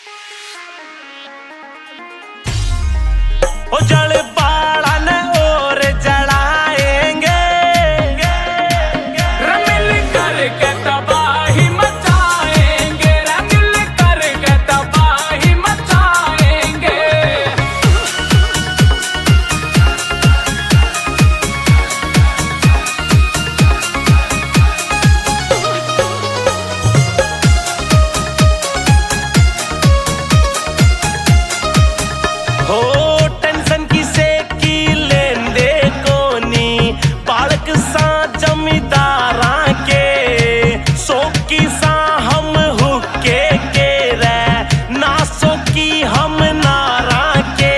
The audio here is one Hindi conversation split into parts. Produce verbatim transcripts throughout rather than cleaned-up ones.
ओ जल बाड़न और जलाएंगे, मिल करके तबाही मचाएंगे, मिल करके तबाही मचाएंगे। हो टेंशन किसे की लेंदे कोनी, बालक सा जमींदारा के सो की सा हम हुक्के के रे, ना सो की हम नारा के।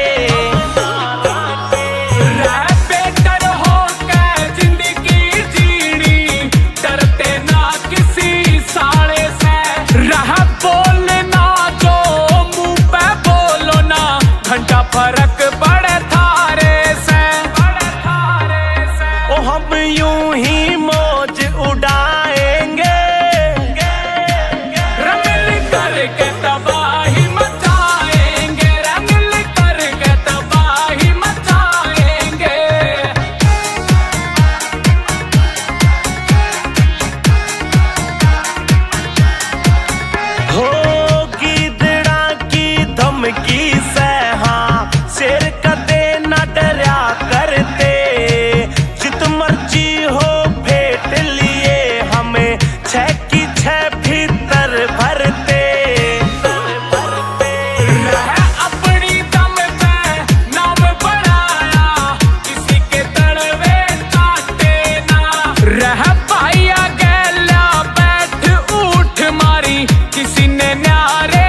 रह बेकर होके जिंदगी जीनी, डरते ना किसी साले से, रह बोलना जो मुंह पे बोलो ना, घंटा फर्क पड़े थारे से, पड़े थारे से। ओ हम यूं ही मौज उड़ाएंगे, मिल करके तबाही मचाएंगे, मिल करके तबाही मचाएंगे। हो गीदड़ा की धमकी से हाँ शेर कदे न डरा करते, जित मर्जी हो भेट लिए हमें छह की छह भीतर भरते। रह अपनी दम पे नाम बढ़ाया, किसी के तड़वे काटे ना, रह पाया गैला बैठ उठ मारी, किसी ने न्यारे